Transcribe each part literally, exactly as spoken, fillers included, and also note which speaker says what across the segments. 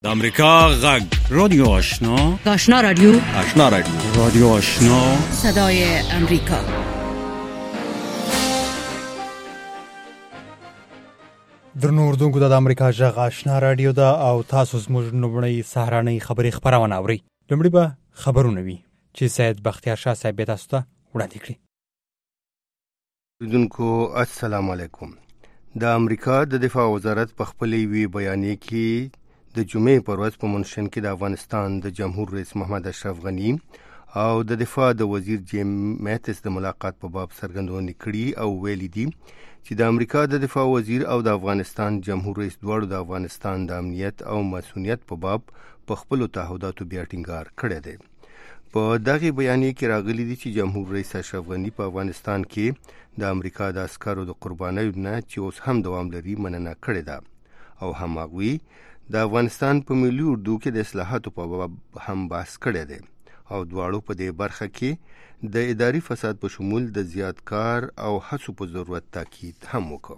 Speaker 1: د امریکا غږ
Speaker 2: رادیو آشنا
Speaker 3: آشنا رادیو
Speaker 1: آشنا رادیو
Speaker 2: رادیو آشنا
Speaker 3: صدای امریکا.
Speaker 4: درنو اردوونکو د امریکا غږ آشنا رادیو دا او تاسو زموږ نوبنۍ سهارنۍ خبري خبرونه اورئ. لومړی به خبرونه وي چې سید بختیار شاه صاحب تاسو ته وړاندې کړي.
Speaker 5: اردوونکو السلام علیکم. د امریکا د دفاع وزارت په خپلې وی بیانیه کې د جمعې پر ورځ په منشن کې د افغانستان د جمهور رئیس محمد اشرف غنی او د دفاع د وزیر جیم میتس د ملاقات په باب څرګندونه کړې او ویلي دي چې د امریکا د دفاع وزیر او د افغانستان جمهور رئیس دواړو د افغانستان د امنیت او مسؤلیت په باب په خپلو تعهداتو بیا ټینګار کړی دی. په دغه بیانیه کې راغلي دي چې جمهور رئیس اشرف غنی په افغانستان کې د امریکا د عسکرو د قربانیو نه چې اوس هم دوام لري مننه کړې ده او هم هغوی د افغانستان په ملي اردو کې د اصلاحاتو په باب هم بحث کړی دی او دواړو په دې برخه کې د اداري فساد په شمول د زیات کار او هڅو په ضرورت تاکید هم وکړ.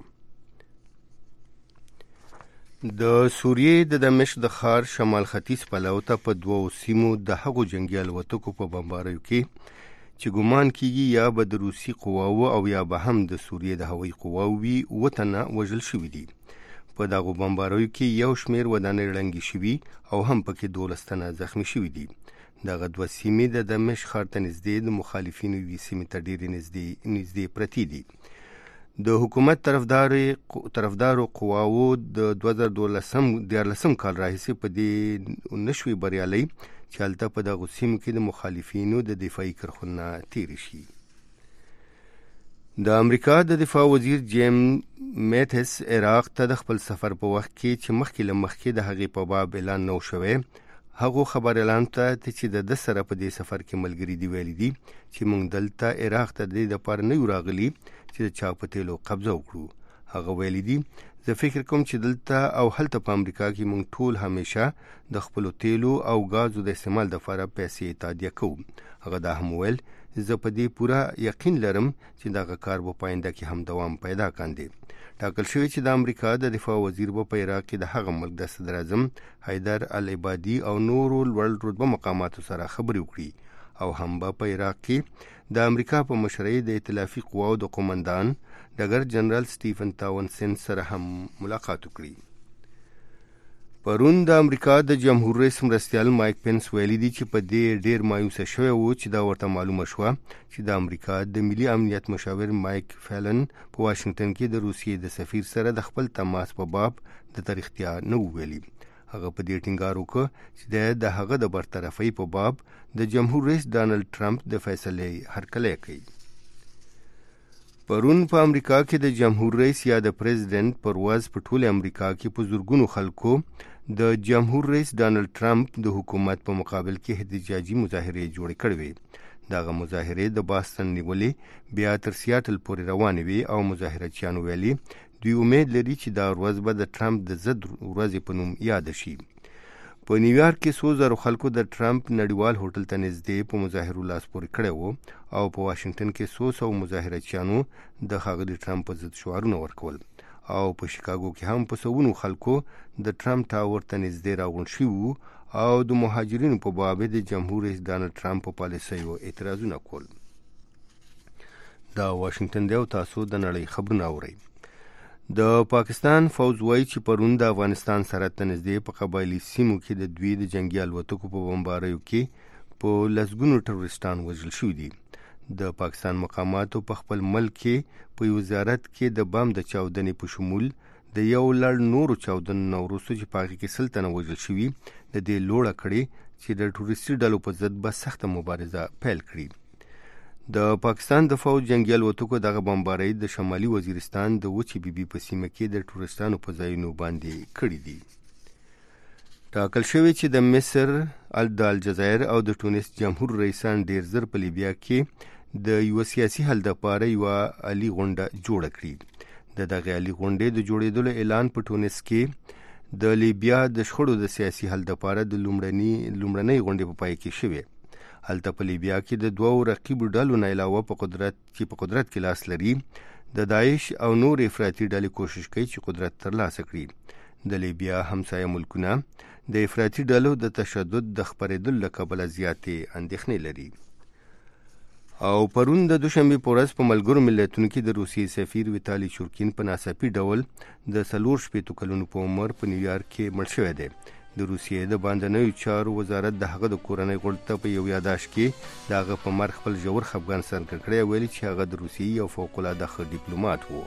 Speaker 5: د سوریې د دمشق د ښار شمال ختیځ پلو ته په دوو سیمو د هغو جنگي الوتکو په بمباریو کې چې ګمان کیږي یا به د روسي قواو او یا به هم د سوریې د هوایي قواو وي اووه تنه وژل شوي دي. په دغو بمباریو کې یو شمېر ودانۍ ړنګې شوي او هم پکې دولس تنه زخمي شوي دي. دغه دوه سیمې د دمشق ښار ته نږدې د مخالفینو یوې سیمې ته ډېرې نږدې نږدې پرتې دي. د حکومت طرفدارو قواو د دوه زره دیارلسم کال راهیسې په دې نشوي بریالۍ چې هلته په دغو سیمو کې د مخالفینو د دفاعي کرښو تېرې شي. د امریکا د دفاع وزیر جیم میتس عراق ته د خپل سفر په وخت کې چې مخکې له مخکې د هغې په باب اعلان نه و شوی، هغو خبر اعلان ته چې د ده سره په دې سفر کې ملګري دي ویلي دي چې موږ دلته عراق ته د دې دپاره نه یو راغلي چې د چا په تیلو قبضه وکړو. هغه ویلي دي زه فکر کوم چې دلته او هلته په امریکا کې موږ ټول همیشه د خپلو تیلو او غازو د استعمال دپاره پیسې تادیه کوو. هغه دا هم ویل زه په دې پوره یقین لرم چې دغه کار به په آینده کې هم دوام پیدا کاندي. ټاکل شوی چې د امریکا د دفاع وزیر به په عراق کې د هغه ملک د صدر اعظم حیدر العبادي او نورو لوړ رتبه مقاماتو سره خبرې وکړي او هم به په عراق کې د امریکا په مشرۍ د ائتلافي قواو د قومندان ډګر جنرال سټیفن تاونسن سره هم ملاقات وکړي. پرون د امریکا د جمهور رئیس مرستیال مایک پنس ویلي دي چې په دې ډیر مایوسه شوی و چې دا ورته معلومه شوه چې د امریکا د ملي امنیت مشاور مایک فیلن په واشنگټن کې د روسیې د سفیر سره د خپل تماس په باب د تاریختیا نه ویلي. هغه په دې ټینګار وکړ چې د هغه د برطرفۍ په باب د جمهور رئیس ډانلډ ټرمپ د فیصلې هرکلی کوي. پرون په امریکا کې د جمهور رئیس یا د پریزیدنت پر ورځ په ټوله امریکا کې په زرګونو خلکو د جمهور رئیس ډانلډ ټرمپ د حکومت په مقابل کې احتجاجي مظاهرې جوړې کړې وې. دغه مظاهرې د باستن نیولې بیا تر سیاتل پورې روانې وې او مظاهرچیانو ویلي دوی امید لري چې دا ورځ به د ټرمپ د ضد ورځې په نوم یاد شي. په نیویارک کې څو زرو خلکو د ټرمپ نړیوال هوټل ته نږدې په مظاهرو لاس پورې کړی و او په واشنگټن کې څو سوه مظاهرچیانو د ښاغلي ټرمپ په ضد شعارونه ورکول او په شیکاګو کې هم په سوونو خلکو د ټرمپ ټاور ته نږدې راغونډ شوي وو او د مهاجرینو په باب د جمهور رئیس ډانلډ ټرمپ په پالیسیو اعتراضونه کول. دا واشنگټن دی او تاسو د نړۍ خبرونه اورئ. د پاکستان فوج وایي چې پرون د افغانستان سرحد ته نږدې په قبایلي سیمو کې د دوی د جنګي الوتکو په بمباریو کې په لسګونو ټروریستان وژل شوي دي. د پاکستان مقاماتو په خپل ملک کې په یو زیارت کې د بم د چاودنې په شمول د یو لړ نورو چاودنو وروسته چې په هغې کې سل تنه وژل شوي د دې لوړه کړې چې د ټوریستي ډلو په ضد به سخته مبارزه پیل کړي. د پاکستان د فوج جنګي الوتکو دغه بمبارۍ د شمالي وزیرستان د وچې بیبي په سیمه کې د ټوریستانو په ځایونو باندې کړي دي. ټاکل شوی چې د مصر، د الجزایر او د ټونس جمهور رئیسان ډیر زر په لیبیا کې د یو سیاسي حل دپاره یوه عالي غونډه جوړه کړي. د دغې عالي غونډې د جوړېدلو اعلان په ټونس کې د لیبیا د شخړو د سیاسي حل دپاره د لومړنۍ غونډې په پای کې شوې. هلته په لیبیا کې د دوو رقیبو ډلو نه علاوه په قدرت چې په قدرت کې لاس لري د داعش او نور افراطي ډلې کوشش کوي چې قدرت ترلاسه کړي. د لیبیا همسایه ملکونه د افراطي ډلو د تشدد د خپرېدلو له کبله زیاتې اندېښنې لري. او پرون د دوشنبه په ورځ په ملګرو ملتونو کې د روسیې سفیر ویتالي چورکین په ناڅاپي ډول د څلور شپېتو کلونو په عمر په نیویارک کې مړ شوی دی. د روسیې د باندنیو چارو وزارت د هغه د کورنۍ غړو ته په یو یاداښت کې د هغه په مرګ خپل ژور خفګان څرګند کړی او ویلي چې هغه د روسیې یو فوق العاده ښه ډیپلوماټ و.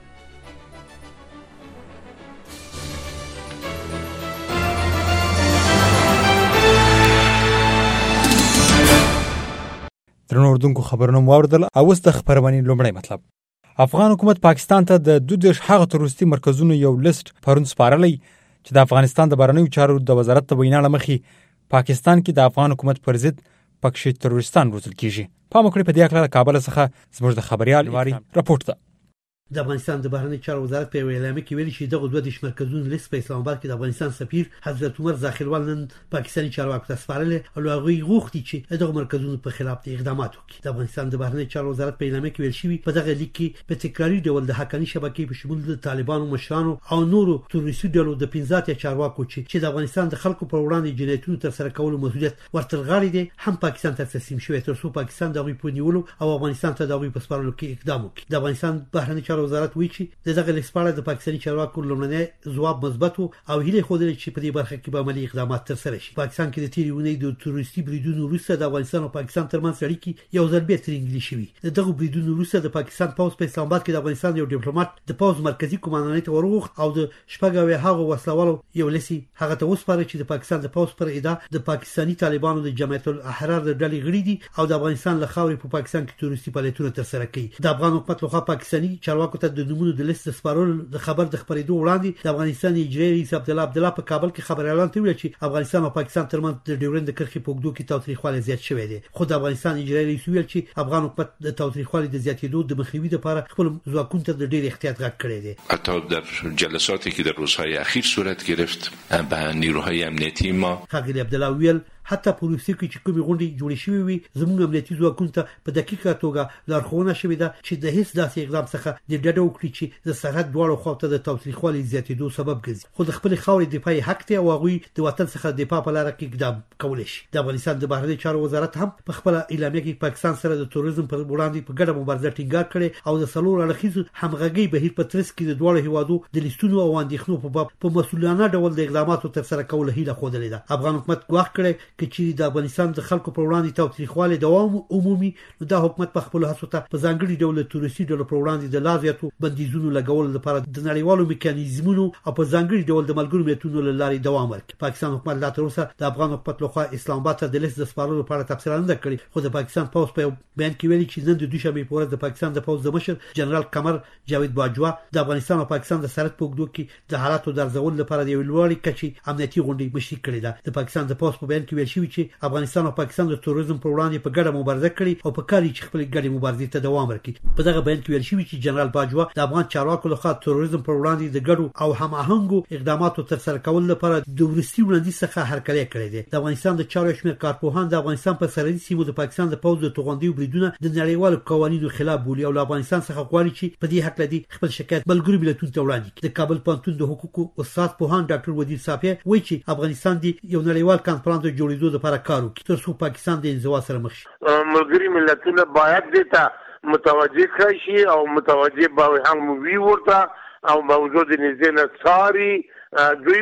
Speaker 4: درنو اردوونکو خبرونه مو واوریدل او اوس د خبرونې لومړی مطلب. افغان حکومت پاکستان ته د دوه دیرش هغه تروریستي مرکزونو یو لیست پرون سپارلی چې د افغانستان د بهرنیو چارو د وزارت د وینا له مخې پاکستان کې د افغان حکومت پر ضد پکښې تروریستان روزل کیږي. پام وکړئ په دې اړه له کابل څخه زموږ د خبريال واري راپورټ ده.
Speaker 1: د افغانستان د بهرنیو چارو وزارت په اعلامیه کې ویلي چې دغه دوه دیرش مرکزونو لیست په اسلام آباد کې د افغانستان سفیر حضرت عمر زاخیلوال نن پاکستاني چارواکو ته سپارلی او هغوی غوښتي چې دغه مرکزونو په خلاف اقدامات وکړي. د افغانستان د بهرنیو چارو وزارت په اعلامیه کې ویل شوي په دغه لیک کې په تکراري ډول د حقاني شبکې په شمول د طالبانو مشرانو او نورو تروریستي ډلو د پنځه اتیا چارواکو چې چې د افغانستان د خلکو پر وړاندې جنایتونو ترسره کولو مسؤلیت ورته غاړي دي هم پاکستان ته تسلیم شوی تر څو پاکستان دغه په نیولو او افغانستان ته دغه په سپارلو کې اقدام وکړي. د افغانستان بهرنیو چارو وزارت وایي چې دغه لیکسپاړه د پاکستاني چارواکو لومړنی ځواب مثبت او هیله خوده چې په دې برخه کې به عملی اقدامات ترسره شي. پاکستان کې د تیری ونې د تروریستي بریدونو وروسته د افغانستان او پاکستان ترمنځ اړیکې یو ځل بیا ترنګلې شوې. دغه بریدونو وروسته د پاکستان پوز په اسلام آباد کې د افغانستان یو ډیپلوماټ د پوز مرکزی کمانډانۍ ته ورغوښت او د شپږ هغه وسلوالو یو لسی هغه ته وسپاره چې د پاکستان د پوز پر ادعا د پاکستاني طالبانو د جمعیت الاحرار د ډلې غړي دي او د افغانستان له خاورې په پاکستان کې تروریستي فعالیتونه ترسره کوي. د افغان حکومت لخوا پاکستاني چارواکو ته د نمونه د لیست سپارل د خبر د خبرېدو وړاندې د افغانستان اجرایي رئیس عبدالله عبدالله په کابل کې خبر اعلان کړی چې افغانستان او پاکستان ترمنځ د ډیورند کرښې په اوږدو کې تاوتریخوالی زیات شوی دی. خو د افغانستان اجرایي رئیس ویل چې افغان حکومت د تاوتریخوالي د زیاتېدو د مخنیوي لپاره خپل ځواکونو ته د ډېر احتیاط غږ کړی دی.
Speaker 3: حتی در جلساتی که در روزهای اخیر صورت گرفت به نیروهای امنیتی ما
Speaker 1: ښاغلي عبدالله ویل حتی په روسیې کې چې کومې غونډې جوړې شوې وي زموږ امنیتي ځواکونو ته په دقیقه توګه لارښوونه شوې ده چې د هیڅ داسې اقدام څخه د ډډه وکړي چې د سرحد دواړو خواو ته د تاوتریخوالي زیاتېدو سبب ګرځي. خو د خپلې خاورې دفاعي حق دی او هغوی د وطن څخه د دفاع په لاره کې اقدام کولی شي. د افغانستان د بهرنیو چارو وزارت هم په خپله اعلامیه کې پاکستان سره د تروریزم پر وړاندې په ګډه مبارزه ټینګار کړې او د څلور اړخیزو همغږۍ بهیر په ترڅ کې د دواړو هیوادو د لیستونو او اندېښنو په باب په مسؤلانه ډول د اقداماتو ترسره کولو هیله ښودلې ده. افغان حکومت ګواښ کړی چې د افغانستان د خلکو پر وړاندې تاوتریخوالی دوام عمومي نو دا حکومت په خپل هڅو ته په ځانګړي ډول تروریستي ډلو پر وړاندې د لا زیاتو بندیزونو لګولو لپاره د نړیوالو میکانیزمونو او په ځانګړي ډول د ملګرو ملتونو له لارې دوام ورکړي. پاکستان حکومت لا تر اوسه د افغان حکومت لخوا اسلام آباد ته د لیست د سپارلو لپاره تبصره نه ده کړې. خو د پاکستان پوز په بیان کې ویلي چې نن د دوشنبې په ورځ د پاکستان د پوز د مشر جنرال قمر جاوید باجوا د افغانستان او پاکستان د سرحد په اوږدو کې د حالاتو د ارزولو لپاره د یوې لوړې کچې امنیتي غونډې مشري کړې ده. د پاکستان د پوز په بیان کې ویل شوي چې افغانستان او پاکستان د تروریزم پر وړاندې په ګډه مبارزه کړې او په کار چې خپل ګډې مبارزې ته دوام ورکړي. په دغه بیان کې ویل شوي چې جنرال باجوا د افغان چارواکو لخوا تروریزم پر وړاندې د ګډو او هماهنګو اقداماتو ترسره کولو لپاره د وروستي وړاندیز څخه هرکلی کړی دی. د افغانستان د چارو شمېر کارپوهان د افغانستان په سرحدي سیمو د پاکستان د پوځ د توغندیو بریدونه د نړیوالو قوانینو خلاف بولي او له افغانستان څخه غواړي چې په دې حق لدی خپل شکایت ملګرو ملتونو ته وړاندې کړي. د کابل پوهنتون د حقوقو استاد پوهان ډاکټر ودید صافی وایي چې افغانستان د یو نړیوال کانفرنس د جوړېدو لپاره کار وکړي تر څو پاکستان د انزوا سره مخ شي.
Speaker 6: ملګري ملتونه باید دې ته متوجه کړي شي او متوجه به هم وي ورته او موضوع د نږدې نه څاري. دوی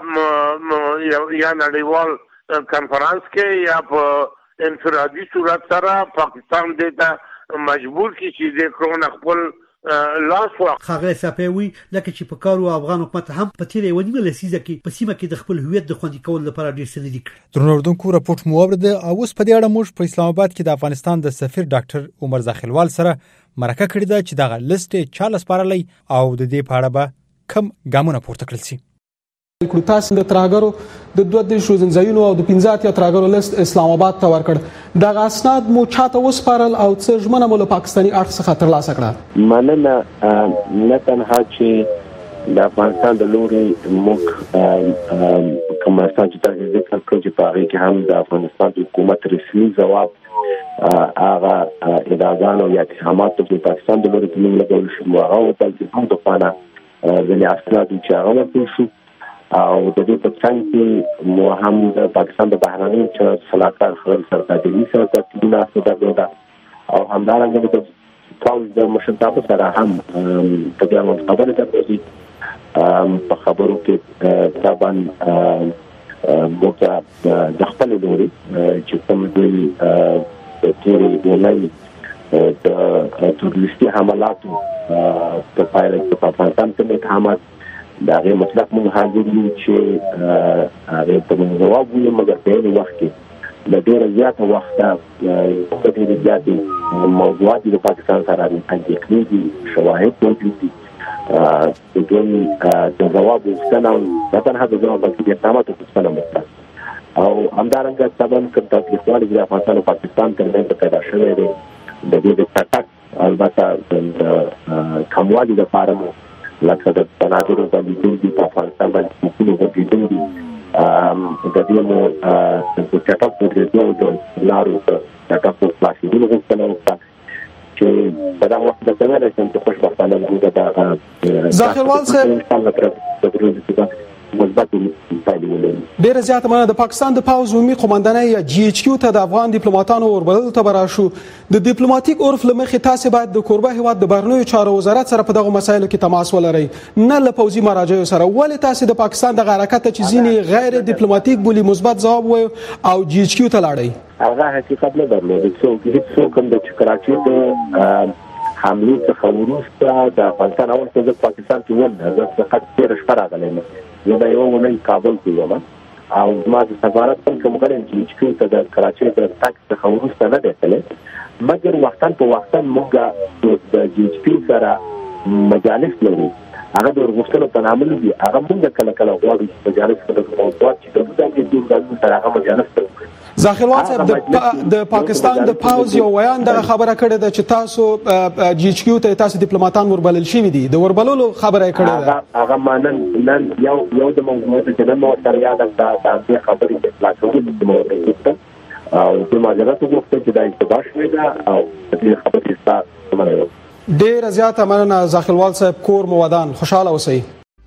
Speaker 6: به یا نړیوال کانفرنس کې یا په انفرادي صورت سره پاکستان دې ته مجبور کړي چې د کرونا خپل لاس واخلي.
Speaker 1: ښاغلی صافی وایي لکه چې په کار و افغان حکومت هم په تېره یوه نیمه لسیزه کې په سیمه کې د خپل هویت د خوندي کولو لپاره ډېر څه نه دي کړي.
Speaker 4: درنو اردوونکو راپورټ مو واورېده او اوس په دې اړه موږ په اسلام آباد کې د افغانستان د سفیر ډاکټر عمر زاخیلوال سره مرکه کړې ده چې دغه لیست یې چا لسپارلی او د دې په اړه به کم ګامونه پورته کړل شي.
Speaker 7: کړو تاسو د تراګرو د دوه دیرش ځایونو او د پنځه اتیا تراګرو لیست اسلام آباد ته ورکړ. دغه اسناد مو چاته وسپارل او څه ژمنه مو له پاکستاني اړخ څخه ترلاسه کړه؟
Speaker 8: مننه. نه تنها چې د افغانستان د لوري موږ کوم اسناد چې تاسو ذکر کړو چې په هغه کې هم د افغانستان د حکومت رسمي ځواب هغه ادعاګانو یا اتهامات چې پاکستان د لوري په موږ لګول شو هغه په پاکستان د خانه ځینې اسناد چې هغه ورکړل شو او د دې په څنګ کې مو هم د پاکستان د بهرنی چارو صلاحکار خبر سرکاري سره ترتیب ناسته درلوده او همدارنګه د پاوز د مشرتابه سره هم په دې اړه خبرې درلودې په خبرو کې طبعا موږ د خپل لوري چې کوم دی د تیرې ډولۍ د تروریستي حملاتو په پایله کې په افغانستان کې اتهامات د هغې مطلق موږ حاضر یو چې هغې ته موږ ځواب ویو مګر په یوې وخت کې د ډېره زیاته وخته په ډېرې زیاتې موضوعات د پاکستان سره اندېښنې دي شواهد موجود دي د دوی د ځواب وغوښتنه نه تنها د ځواب بلکې د اقداماتو غوښتنه وکړه او همدارنګه طبعا کوم تاوتریخوالی د افغانستان او پاکستان ترمنځ پیدا شوی دی د دې د چټک البته د کموالي لپاره مو لکه د تناظر باندې دي په افغانستان باندې حکومت وکړي دي د دې مو د چټک په دې د لارو چټک په خلاصېدو غوښتنه وکړه چې په دا وخت د څنګه راځم چې خوشبختانه موږ د
Speaker 7: ظاهروال صاحب
Speaker 8: مثبت پایلې ولري.
Speaker 7: ډېر زیات مننه. د پاکستان د پاوز عمومي قومندانۍ یا جی ایچ کیو ته د افغان ډیپلوماټانو وربلل ته براشو. د ډیپلوماټیک عرف لمخې تاسو باید د کوربه هیواد د بهرنیو چارو وزارت سره په دغه مسایلو کې تماس ولرئ، نه له پوځي مراجعو سره. ولې تاسو د پاکستان د حرکت چې ځینې غیر ډیپلوماټیک بولی مثبت ځواب وایي او جی ایچ کیو ته لاړئ؟
Speaker 8: هغه حقیقت نه درلود. څوک هیڅ څوک هم د کراچۍ د حمله څخه وروسته د افغانستان اول څه پاکستان کې ول د فقط تیر شپه راغلی نه زه د یو ونې کابل کې یم او ما د سفارت په کوم غړي چې چې ته د کراچۍ د تاک څخه وروسته نه دی مګر وختن په وختن موږ د جی ایچ پی سره مجالس لرو. هغه د ورغښتلو په نامه دي هغه موږ کله کله غواړو چې مجالس په موضوعات چې د دې د دې سره هغه مجالس ته
Speaker 7: ظاهروال صاحب د پاکستان د پاوز یو بیان دغه خبره کړې ده چې تاسو جی ایچ کیو ته تاسو ډیپلوماټان وربلل شوي دي، د وربللو خبره کړې ده.
Speaker 8: هغه مانن نن یو یو د موضوع چې نن مو سره یاد ده دا د خبرې په پلاتفورم کې مو وکړه او د معذرت وغوښتل چې دا اشتباه شوې ده او دې خبرې ستاسو مننه.
Speaker 7: ډېر زیاته مننه ظاهروال صاحب. کور مو ودان، خوشاله اوسئ.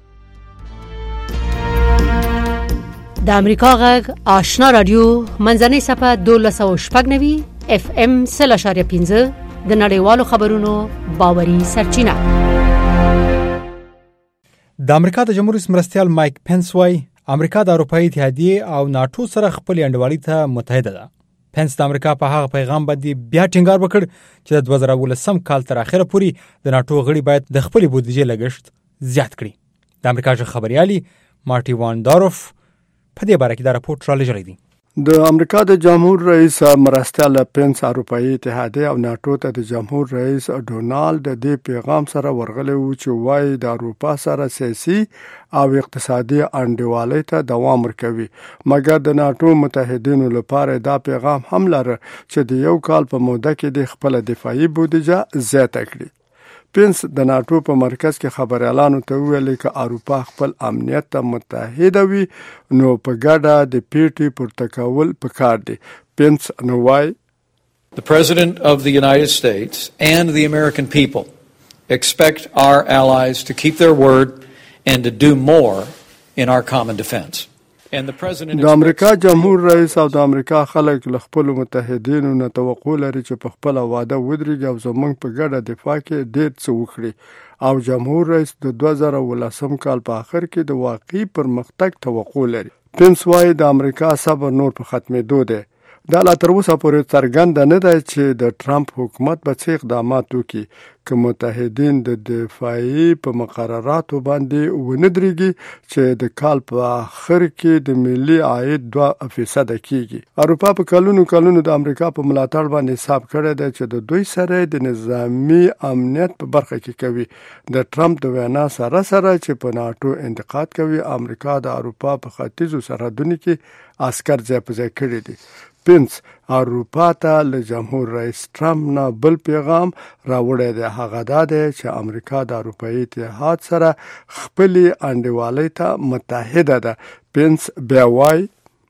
Speaker 9: د امریکا غږ آشنا رادیو منځنۍ صفحه دولس او شپږ نوي اف ام سل اشاریه پنځه د نړیوالو خبرونو باوري سرچینه.
Speaker 4: د امریکا د جمهور رئیس مرستیال مایک پنس وايي امریکا د اروپאי اتحادیه او ناتو سره خپل انډوالي ته متحده ده. پنس د امریکا په هغه پیغام باندې بیا ټینګار وکړ چې د دوه زره ولسم کال تر اخره پورې د ناتو غړي باید د خپل بودیجې لګښت زیات کړي. د امریکا ژغ خبريالي مارټي وان داروف په دې باره کې دا راپورټ را لېږلی دی.
Speaker 10: د امریکا د جمهور رئیس مرستیال پنس اروپאי اتحادیه او ناتو ته د جمهور رئیس ډونالد د پیغام سره ورغلی و چې وايي د اروپا سره سیاسي او اقتصادي انډیوالۍ ته دوام ورکوي، مګر د ناتو متحدینو لپاره دا پیغام هم لري چې د یو کال په موده کې د خپل دفاعي بودیجه زیاته کړي. پنس د ناتو په مرکز کې خبريالانو ته ویل چې اروپا خپل امنیت ته متحده وي نو په ګډه د پیټي پورتکول پکار دي. پنس نو وايي
Speaker 11: The President of the United States and the American people expect our allies to keep their word and to do more in our common defense.
Speaker 10: د امریکا جمهور رئیس او د امریکا خلک له خپل متحدینو نه توقع لري چې په خپل وعده ودرېږي او زموږ په ګډه دفاع کې ډېر څه وکړي او جمهور رئیس د دوه زره ولسم کال په اخر کې د واقعي پرمختګ توقع لري. پنس وايي د امریکا صبر نور په ختمېدو دی. دا لا تر اوسه پورې څرګنده نه ده چې د ټرمپ حکومت به څه اقدامات وکړي که متحدین د دفاعي په مقرراتو باندې ونه درېږي چې د کال په آخر کې د ملي عاید دوه فیصده کېږي. اروپا په کلونو کلونو د امریکا په ملاتړ باندې حساب کړی دی چې د دوی سره د نظامي امنیت په برخه کې کوي. د ټرمپ د وینا سره سره چې په ناتو انتقاد کوي امریکا د اروپا په ختیځو سرحدونو کې عسكر ځای په ځای کړي دي. پنس اروپا ته له جمهور رئیس ټرمپ نه بل پیغام راوړی دی، هغه دا دی چې امریکا د اروپאי اتحاد سره خپل انډیوالۍ ته متحده ده. پنس بیا وايي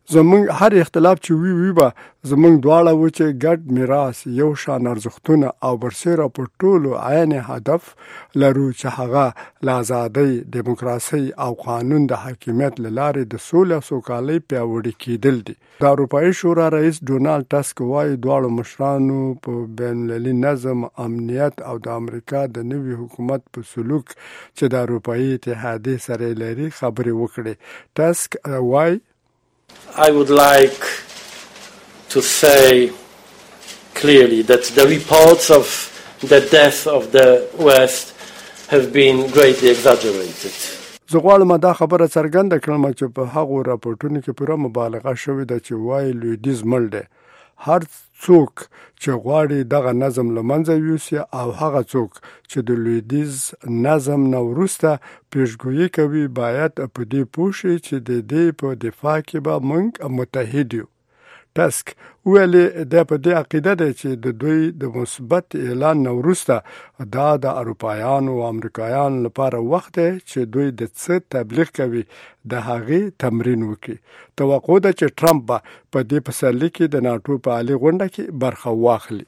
Speaker 10: زمونږ هر اختلاف چې وی وی به زمونږ دواړه و چې ګډ میراث یو شان ارزښتونه او برسېره په ټولو عین هدف لرو چې هغه له ازادۍ، دیموکراسۍ او قانون د حاکمیت له لارې د سولې او سوکالۍ پیاوړي کېدل دي. د اروپایي شورا رئیس ډونالډ ټسک وایي دواړو مشرانو په بین المللي نظم، امنیت او د امریکا د نوي حکومت په سلوک چې د اروپایي اتحادیې سره لري خبرې وکړي. ټسک وایي
Speaker 12: I would like to say clearly that the reports of the death of the West have been greatly exaggerated.
Speaker 10: زه غواړم دا خبره څرګنده کړم چې په هغو راپورټونو کې پوره مبالغه شوې ده چې وایي لویدیځ مړ دی. هر څوک چې غواړي دغه نظم له منځه یوسي او هغه څوک چې د لویدیځ نظم نه وروسته پیشګویي کوي باید په دې پوه شي چې د دې په دفاع کې به موږ متحد یو. ټسک ویلي دا په دې عقیده ده چې د دوی د مثبت اعلان نه وروسته دا د اروپایانو او امریکایانو لپاره وخت دی چې دوی د څه تبلیغ کوي د هغې تمرین وکړي. توقع ده چې ټرمپ به په دې پسرلي کې د ناټو په عالي غونډه کې برخه واخلي.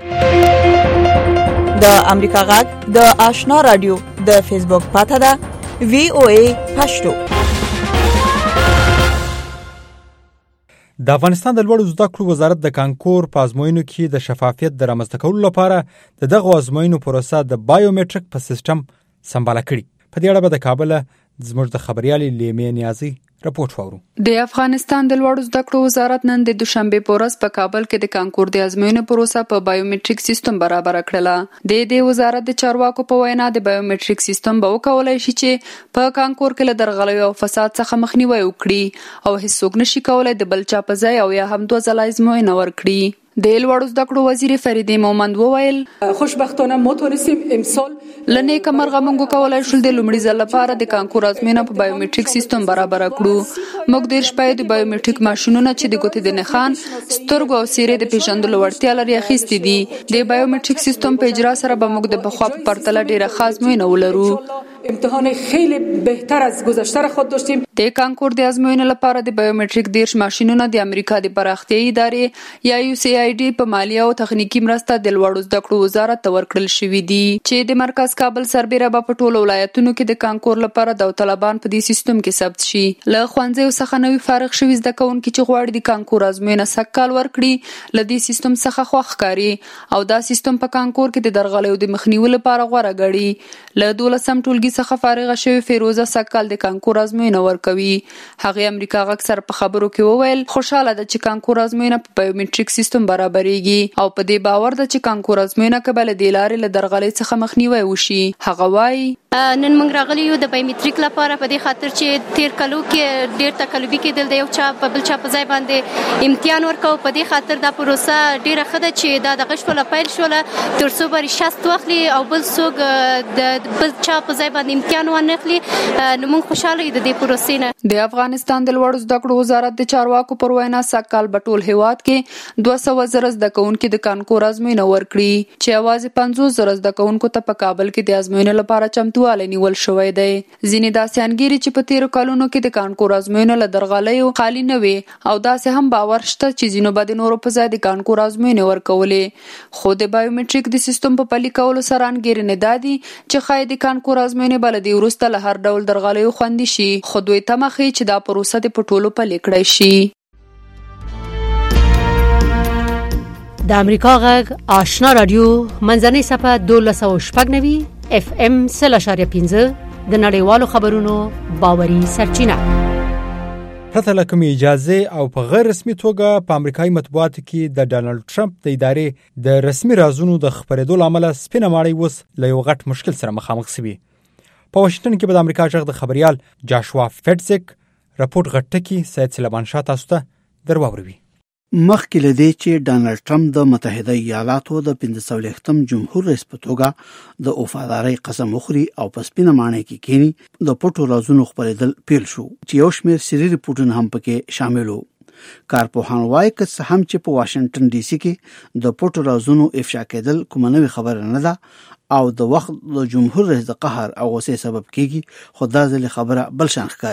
Speaker 13: د امریکا غږ د آشنا رادیو د فیسبوک پاته ده وی او ای پښتو.
Speaker 4: د افغانستان د لوړو زده کړو وزارت د کانکور په ازموینو کې د شفافیت د رامنځته کولو لپاره د دغو ازموینو پروسه د بایومټریک په سیستم سمباله کړي. په دې اړه به د کابل زموږ د خبريالي لیمې نیازي رپورټ وورو.
Speaker 14: د افغانستان د لوړو زده کړو وزارت نن د دوشنبه په ورځ په کابل کې د کانکور د ازموینو پروسه په بایومټریک سیستم برابر کړله. د دې وزارت د چارواکو په وینا د بایومټریک سیستم به وکولای شي چې په کانکور کې له درغلیو او فساد څخه مخنیوي وکړي او هیڅوک نشي کولای د بل چا په ځای او یا هم دوه ځله ازموینه ورکړي. د لوړو زده کړو وزیر فریدې مومند وویل
Speaker 15: خوشبختانه ما تونستیم امسال
Speaker 14: لنې کمرغه مونږ کولای شول د لومړي ځل لپاره د کانکور ازموینه په بایومټریک سیستم برابر کړو. موږ د شپې د بایومټریک ماشینونه چې د ګوتې د نښان، سترګو او سیرې د پیژندلو وړتیا لري اخیستي دي. د بایومټریک سیستم په اجرا سره به موږ د بخوا په پرتله ډیره ښه ازموینه ولرو.
Speaker 15: امتحان خیلی بهتر از گذشته خود داشتیم.
Speaker 14: د کانکور د ازموینې لپاره د بایومټریک دیرش ماشینونه د امریکا د پراختیايي ادارې یا یو سی آی ډي په مالیه او تخنیکی مرسته د لوړو زده کړو وزارت ته ورکړل شوې دي چې د مرکز کابل سربېره به په ټولو ولایتونو کې د کانکور لپاره داوطلبان په دې سیستم کې ثبت شي. له ښوونځیو څخه نوي فارغ شوي زده کوونکي چې غواړي د کانکور ازموینه سږکال ورکړي له دې سیستم څخه خوښ ښکاري او دا سیستم په کانکور کې د درغلیو د مخنیوي لپاره غوره ګڼي. له دولسم ټولګي څخه فارغه شوې فیروزه سږکال د کانکور ازموینه ورکوي. هغه امریکا غږ سره په خبرو کې وویل خوشاله ده چې کانکور ازموینه په بایومټریک سیستم برابرېږي او په دې باور ده چې کانکور ازموینه کبل د لارې له درغلي څخه مخنیوي وشي. هغه وایي
Speaker 16: نن موږ راغلی یو د بایومټریک لپاره په دې خاطر چې تیر کلو کې ډېر تکلفي کېدل د یو چا په بل چا په ځای باندې امتحان ورکو. په دې خاطر دا پروسه ډېره ښه ده چې دا دغه شوله پیل شوله تر څو به شست واخلي او بل څوک د بل چا په ځای باندې امتحان وانخلي. نو موږ خوشاله یو د دې پروسې نه.
Speaker 14: د افغانستان د لوړو زده کړو وزارت د چارواکو پر وینا سږکال په ټول هیواد کې دوه سوه زره زده کوونکي د کانکور ازموینه ورکړي چې یوازې پنځوس زره زده کوونکو ته په کابل کې د ازموینې لپاره چمتووالی نیول شوی دی. ځینې داسې انګیري چې په تیرو کلونو کې د کانکور ازموینو له درغلیو خالي نه وي او داسې هم باور شته چې ځینو به د نورو په ځای د کانکور ازموینې ورکولې. خو د بایومټریک د سیستم په پلي کولو سره انګیرنې دا دي چې ښایي د کانکور ازموینې به له دې وروسته له هر ډول درغلیو خوندي شي. خو دوی تمه ښیي چې دا پروسه د په ټولو پلي کړی شي.
Speaker 9: د امریکا غږ آشنا رادیو منځنۍ صفحه دولس او شپږ نوي اف ام سل اشاریه پنځه د نړیوالو خبرونو باوري سرچینه.
Speaker 4: پرته له کومې اجازه او په غیر رسمي توګه په امریکایي مطبوعاتو کې د ډانلډ ټرمپ د ادارې د رسمي رازونو د خپرېدو له امله سپینه ماڼۍ اوس له یو غټ مشکل سره مخامخ شوي. په واشنګټن کې به د امریکا غږ د خبريال جاشوا فټزک رپورټ غټکی سید سلیمان شاه تاسو ته درواوروي.
Speaker 17: مخکې له دې چې ډانلډ ټرمپ د متحده ایالاتو د پنځه سوه ختم جمهور رئیس په توګه د وفادارۍ قسم وخوري او په سپینه ماڼۍ کې کېني د پټو رازونو خپرېدل پیل شو چې یو شمېر سري رپورټونه هم پکې شامل وو. کارپوهان وایي که څه هم چې په واشنګټن ډي سي کې د پټو رازونو افشا کېدل کومه نوې خبره نه ده او د وخت د جمهور رئیس د قهر او غوسې سبب کېږي خو دا ځلې خبره بل شان ښکاري.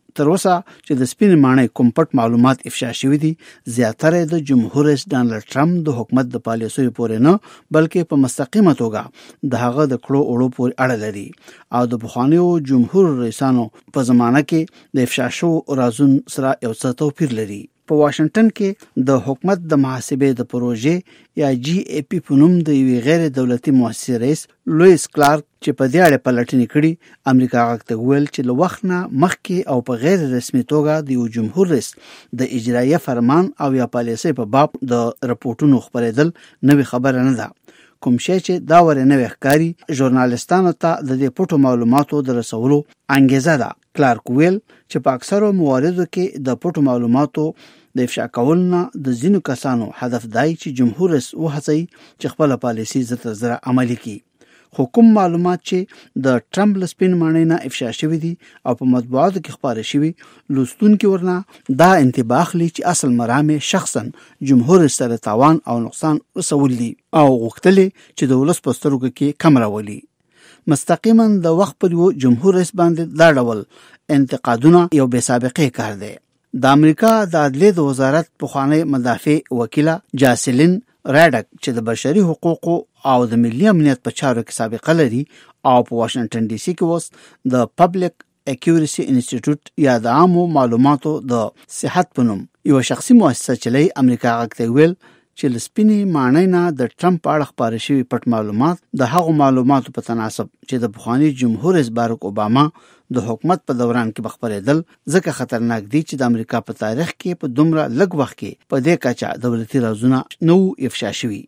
Speaker 17: تر اوسه چې د سپین ماڼۍ کوم پټ معلومات افشا شوي دي زیاتره د جمهور رئیس ډانلډ ټرمپ د حکومت د پالیسیو پورې نه بلکې په مستقیمه توګه د هغه د کړو اړو پورې اړه لري او د پخوانیو جمهور رئیسانو په زمانه کې د افشا شو رازون سره یو څه توپیر لري. په واشنگټن کې د حکومت د محاسبې د پروژې یا جی ای پی په نوم د یوې غیر دولتي مؤسسې رئیس لویس کلارک چې په دې اړه پلټنې کړي امریکا غږ ته ویل چې له وخت نه مخکې او په غیر رسمي توګه د یو جمهور رئیس د اجرایه فرمان او یا پالیسۍ په باب د رپورټونو خپرېدل نوې خبره نه ده. کوم شی چې دا ورنه وښکاری ژورنالستانو ته د دې پټو معلوماتو د رسولو انګیزه ده. کلارک ویل چې په اکثرو مواردو کې د پټو معلوماتو د افشا کول نه د ځینو کسانو هدف دی چې جمهور رئیس وهڅوي چې خپل پالیسي زر تر زر عملي کړي. خو کوم معلومات چې د ټرمپ له سپین ماڼۍ نه افشا شوي دي او په مطبوعاتو کې خپاره شوي لوستونکي ورنه دا انتباه اخلي چې اصل مرامې شخصا جمهور رئیس سره تاوان او نقصان رسول دي او غوښتلې چې د ولس په سترګو کې کم راولي. مستقیما د وخت پر یو جمهور رئیس باندې دا ډول انتقادونه یو بې سابقه کار دی. د امریکا د عدلیې د وزارت پخوانی مدافع وکیله جاسلین راډک چې د بشري حقوقو او د ملي امنیت په چارو کې سابقه لري او په واشنگټن ډي سي کې اوس د پبلک اکیورسي انسټیټیوټ یا د عامو معلوماتو د صحت په نوم یو شخصي مؤسسه چلی امریکا غږ ته ویل چې لسپینی معنی نه د ټرمپ اړه خبرې شوی پټ معلومات د هغو معلوماتو په تناسب چې د بخوانی جمهور رئیس باراک اوباما د حکومت په دوران کې بخبرېدل ځکه خطرناک دي چې د امریکا په تاریخ کې په دومره لږ وخت کې په دې کچه دولتي رازونه نو افشا شوي.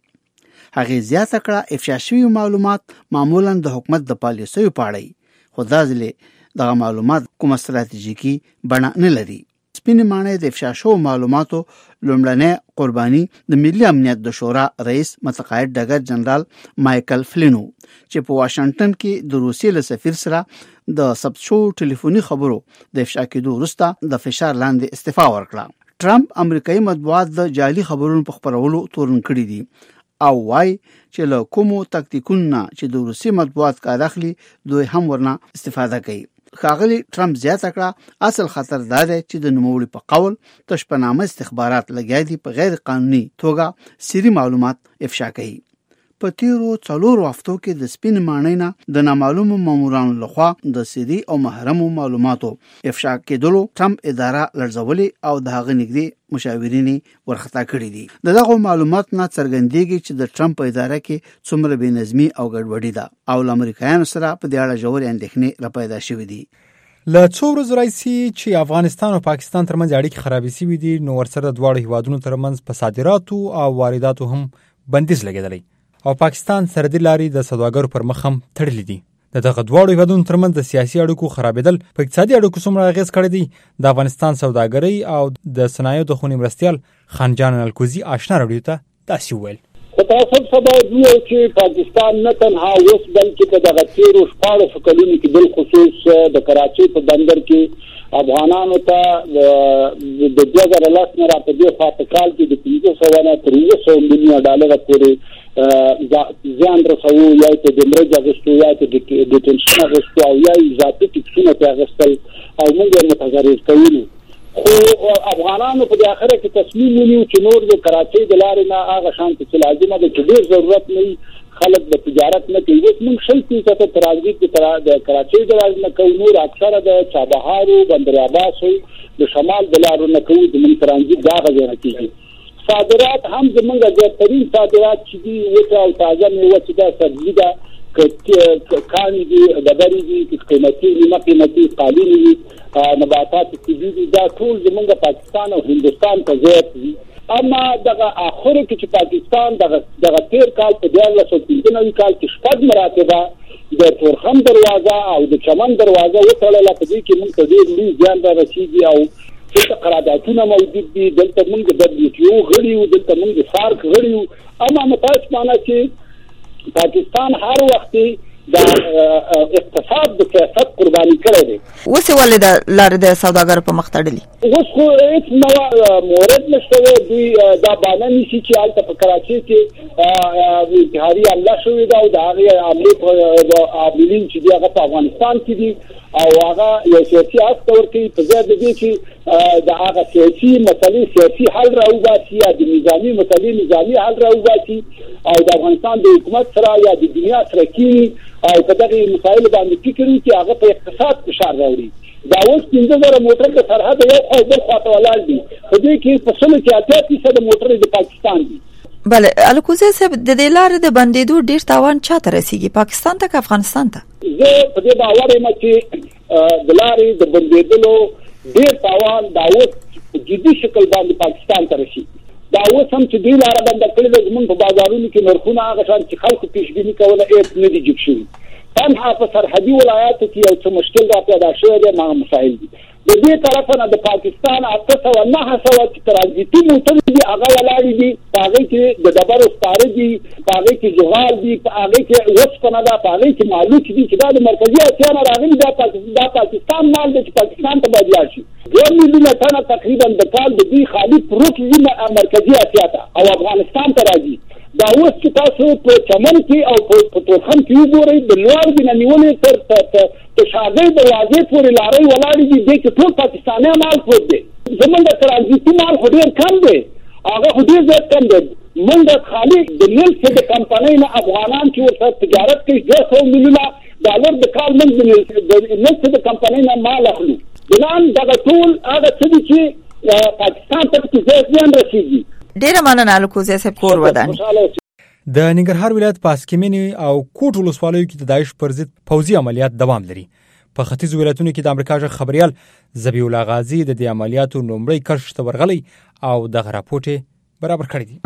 Speaker 17: هغه زیاته کړه افشا شوی معلومات معمولا د حکومت د پالیسیو په اړه خو دا ځلې دغه معلومات کومه ستراتیژیکي بڼه نه لري. سپین ماڼۍ د افشا شو معلوماتو لومړنۍ قرباني د ملي امنیت د شورا رئیس متقاعد ډګر جنرال مایکل فلینو چې په واشنگټن کې د روسیې له سفیر سره د ثبت شو ټلیفوني خبرو د افشا کېدو وروسته د فشار لاندې استعفا ورکړه. ټرمپ امریکایي مطبوعات د جعلي خبرونو په خپرولو تورن کړي دي او وايي چې له کومو تکتیکونو چې د روسي مطبوعات کار اخلي دوی هم ورنه استفاده کوي. ښاغلي ټرمپ زیاته کړه اصل خطر دا دی چې د نوموړي په قول تشپنامه استخبارات لګیا دي په غیر قانوني توګه سری معلومات افشا کوي. په تیرو څلورو هفتو کې د سپین ماڼۍ نه د نامعلومو مامورانو لخوا د سری او محرمو معلوماتو افشا کېدلو ټرمپ اداره لړزولې او د هغه نږدې مشاورین ورخطا کړي دي. دغه معلومات نه څرګندېږي چې د ټرمپ اداره کې څومره بې نظمي او ګډوډي ده او امریکایانو سره په دې اړه ژورې اندېښنې راپیدا شوې دي.
Speaker 4: له څو ورځو راځي چې افغانستان او پاکستان ترمنځ اړیکې خرابې شوې دي نو ورسره د دواړو هیوادونو ترمنځ په صادراتو او وارداتو هم بندیز لګېدلی او پاکستان سرحدي لارې د سوداګرو پر مخ هم تړلې دي. د دغه دواړو هیوادونو ترمنځ د سیاسي اړیکو خرابېدل په اقتصادي اړیکو څومره اغېز کړی دی د افغانستان سوداګرۍ او د صنایعو د خونې مرستیال خانجان الکوزي آشنا راډیو ته داسې وویل.
Speaker 18: په تاسو سبا دی چې پاکستان نه تنها اوس بلکې په دغه تیرو شپاړسو کلونو کې بل خصوص د کراچۍ په بندر کې افغانانو ته د دوه زره لس نه را په دې خوا په کال کې د پنځه سوه نه تر اووه سوه میلیونه ډالره پورې زیان رسوو یا ته د مرج اغوستو یا ته د ډیټنشن اغوستو او یا اضافي ټکسونه پرې اخیستل او موږ یې متضرر کوو. خو افغانانو په آخره کې تصمیم ونیو چې نور د کراچۍ د لارې نه هغه شان چې لازمه ده چې ډېر ضرورت نه خلک د تجارت نه کوي. اوس موږ شل فیصده ترانزیت د کراچۍ د لارې نه کوو، نور اکثره د چابهارو بندر عباس د شمال د لارو نه کوو، زموږ ترانزیت دا هغه ځای نه کېږي. صادرات هم زموږ زیاترین صادرات چې دي وچه او تازه میوه چې دا سبزي ده، کاڼي دي، ډبرې دي، قیمتي نیمه قیمتي قالینې دي، نباتات طبي دي، دا ټول زموږ پاکستان او هندوستان ته زیات دي. اما دغه آخرو کې چې پاکستان دغه دغه تیر کال په دیارلس سوه پنځه نوي کال کې شپږ مراتبه د تورخم دروازه او د چمن دروازه وتړله، په دې کې موږ ته ډېر لوی زیان را رسېږي او دلته قراردادونه موجود دي، دلته موږ د دبلیو ټي او غړي یو، دلته موږ د سارک غړي یو. اما متاسفانه چې پاکستان هر وخت د اقتصاد د سیاست قرباني کړی دی.
Speaker 13: اوس ولې د لارې د سوداګرو په مخ تړلي؟
Speaker 18: اوس خو هیڅ نوی مورد نشته. دوی دا بانه نیسي چې هلته په کراچۍ کې انتحاري حمله شوې ده او د هغې حملې عاملین چې دي هغه په افغانستان کې دي او هغه یو سیاسي هڅه ورکوي په ځای د دې چې د هغه سیاسي مسلې سیاسي حل راوباسي یا د نظامي مسلې نظامي حل راوباسي او د افغانستان د حکومت سره یا د دنیا سره کینی او په دغه مسایل باندې فکر وکړي چې هغه په اقتصاد فشار راوړي. دا اوس پنځه زره موټر د سرحد یو خوا بل خواته ولاړ دي، په دې کې په سلو کې اتیا فیصده موټر د پاکستان دي.
Speaker 13: بله الکوزی صاحب، د دې لارې د بندېدو ډېر تاوان چاته رسیږي، پاکستان ته که افغانستان ته؟
Speaker 18: زه په دې باور یم چې د لارې د بندېدلو ډېر تاوان دا اوس جدي شکل باندې پاکستان ته رسیږي. دا اوس هم چې دوی لاره بنده کړې ده، زمونږ په بازارونو کې نرخونه هغه شان چې خلکو پیشبیني کوله هېڅ نه دي جګ شوي. تنها په سرحدي ولایاتو کې یو څه مشکل را پیدا شوی دی، هغه مسایل دي. د دې طرفه نه د پاکستان اته سوه نهه سوه چې ترانزیتي موټرې دي هغه ولاړې دي، په هغې کې د ډبرو سکاره دي، په هغې کې جغال دي، په هغې کې وسپنه ده، په هغې کې مالوچ دي چې دا د مرکزي اسیا نه راغلي. دا دا پاکستان مال دی چې پاکستان ته باید لاړ شي. دوه میلیونه ټنه تقریبا د کال د دوی خالي پروت دي مرکزي اسیا ته او افغانستان ته راځي. دا اوس چې تاسو په چمن کې او په تورخم کې وګورئ، د لوړ دي نه نیولې تر تشادۍ دروازې پورې لارۍ ولاړې دي، دې کې ټول پاکستاني مال پروت دی. زمونږ د ترانزیتي مال خو ډېر کم دی، هغه خو ډېر زیات کم دی. مونږ خالي د نیلسې د کمپنۍ نه افغانان چې ورسره تجارت کوي دوه سوه میلیونه ډالر د کال مونږ د نیلسې د کمپنۍ نه مال اخلو. بنان دغه ټول هغه څه دي چې پاکستان ته پکې زیان رسېږي.
Speaker 13: ډیره مننه الکوزی صاحب. کور ودان.
Speaker 4: د ننګرهار ولایت په اسکیمنې او کوټ ولسوالیو کې د داعش پر ضد پوځي عملیات دوام لري. په ختیځو ولایتونو کې د امریکا ژغ خبریال ذبیح الله غازي د دې عملیاتو لومړی کرښ ته ورغلی او دغه راپورټ برابر کړی دی.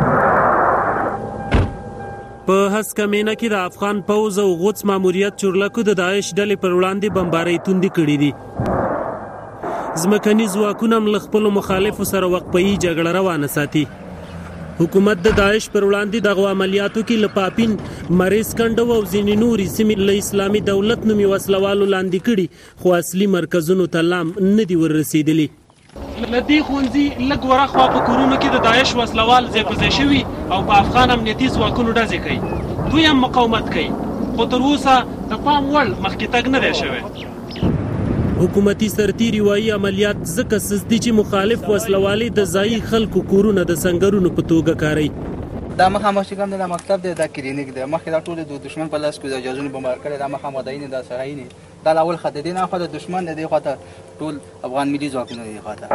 Speaker 19: په هسکمینه کې د افغان پوځ او غوڅ ماموریت چورلکو د داعش ډلې پر وړاندې بمبارۍ توندې کړې دي. ځمکني ځواکونه هم له خپلو مخالفو سره وقفه‌یي جګړه روانه ساتي. حکومت د داعش پر وړاندې دغه عملیاتو کې له پاپین، مریض کنډو او ځینې نورې سیمې له اسلامي دولت نومي وسلوالو لاندې کړي، خو اصلي مرکزونو ته لام نه دي وررسېدلي.
Speaker 20: له دې ښوونځي لږ ورهخوا په کورونو کې د داعش وسلوال ځای په ځای شوي او په افغان امنیتي ځواکونو ډزې کوي. دوی هم مقاومت کوي، خو تر اوسه د پام وړ مخکې تګ نه دی شوی.
Speaker 19: حکومتي سرتیري وایي عملیات ځکه سست دي چې مخالف وسلوالې د ځایي خلکو کورونه د سنګرونو په توګه کاروي.
Speaker 21: دا مخامخ چې کوم دی دا مکتب دی، دا کلینیک دی، مخکې دا ټول د دشمن په لاس کې د جازونو بمبار کړي، دا مخامخ داینې دا سرایینې دا لاول خط دی نه خو د دشمن دی، خو ته ټول افغان ملي ځواکونه دی. خاطر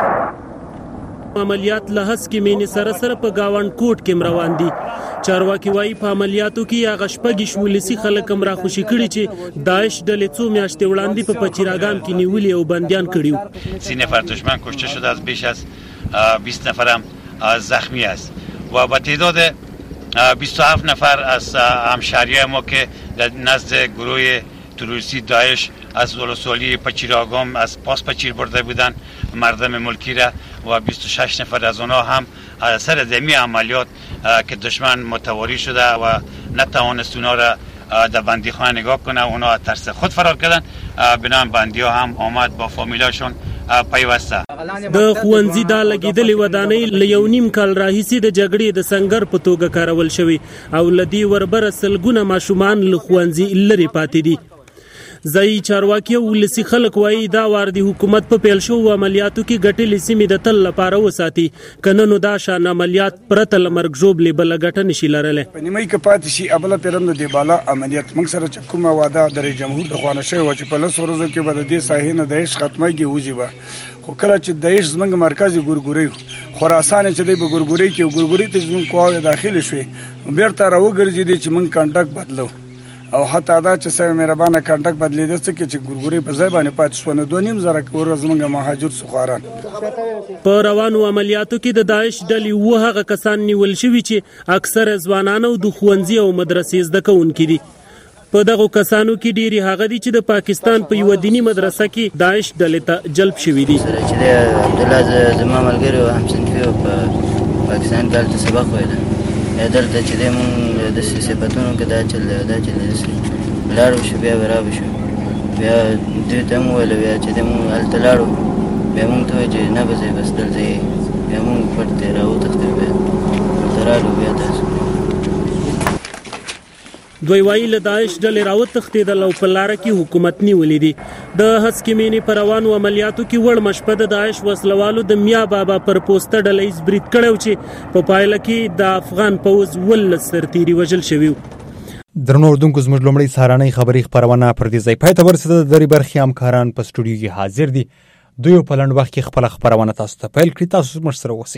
Speaker 19: عملیات له هسکې مینې سره سره په گاوند کوټ کې روان دي. چارواکي وایي په عملیاتو کې هغه شپږ ولسي خلک هم راخوشي کړي چې داعش ډلې څو میاشتې وړاندې په پچیراګام کې نیولي او بندیان کړي.
Speaker 22: سی نفر دشمن کشته شده است، بیش از بیست نفر هم زخمی است و با تعداد بیست و هفت نفر از همشهریای ما که در نزد گروه تروریستی داعش از ولسوالی پچیراگام از پاس پچیر برده بودند مردم ملکی را و بیست و شش نفر از آنها هم اثر دمی عملیات که دشمن متواری شده و نتوانست اونا را در بندیخانه نگاه کنه، اونا ترس خود فرار کردن. بنام بندی ها هم آمد با فامیلاشون پیوسته.
Speaker 19: د ښوونځي دا لګېدلې ودانۍ له یو نیم کال راهیسې د جګړې د سنګر په توګه کارول شوي او له دې وربره سلګونه ماشومان له ښوونځي لرې پاتې دي. ځایي چارواکي او ولسي خلک وایي دا وار د حکومت په پیل شوو عملیاتو کې ګټلې سیمې د تل لپاره وساتي، که نه نو دا شان عملیات پرته له مرګ ژوبلې بله ګټه نشي لرلی.
Speaker 23: په نیمایي کې پاتې شي ابله پیرم د دې بالا عملیات موږ سره چې کومه واده د رئیس جمهور د خوا نه شوې وه چې په لسو ورځو کې به د دې ساحې نه داعش ختمېږي وځي به، خو کله چې داعش زموږ مرکز یې ګورګورۍ خراسان چې دی په ګورګورۍ کې ګورګورۍ ته زموږ قواوې داخلې شوې، بېرته راوګرځېدې چې موږ کانټاکټ بدلو او حتی دا چې سوی مهربانه کانټاکټ بدلېده څه کې چې ګورګورۍ په ځای باندې پاتې شوه، نو دوه نیم زره ور زموږ مهاجر سخواران.
Speaker 19: په روانو عملیاتو کې د داعش ډلې اووه هغه کسان نیول شوي چې اکثره ځوانان او د ښوونځي او مدرسې زده کوونکي دي. په دغو کسانو کې ډېری هغه دي چې د پاکستان په یوه دیني مدرسه کې داعش ډلې ته جلب شوي دي.
Speaker 24: چې د عبدالله زما ملګري او همصنفي په پاکستان کې هلته سبق ویلی، دلته چې دی مونږ داسې صفتونو کې دا چل دی دا چل دی داسې لاړو شو بیا برابر شو بیا دوی ته مو ویل بیا چې د مو هلته لاړو بیا مونږ ته وایي چې نه به ځئ بس دلته یې بیا مونږ پټ دی راوتښتېدو بیا دلته رالو بیا تاسو
Speaker 19: دوی وایي له داعش ډلې راوتښتېدل او په لاره کې حکومت نیولې دي. د هسکې مینې په روانو عملیاتو کې وړمه شپه د داعش وسلوالو د میا بابا پر پوسته ډله ییز برید کړی و چې په پایله کې د افغان پوځ ولس سرتیري وژل شوي وو.
Speaker 4: درنو اردوونکو زموږ لومړۍ سهارنۍ خبري خپرونه پر دې ځای پای ته ورسېده. د درې برخې همکاران په سټوډیو کې حاضر دي. دوی په لنډ وخت کې خپله خپرونه تاسو ته پیل کړي. تاسو زموږ سره اوسئ.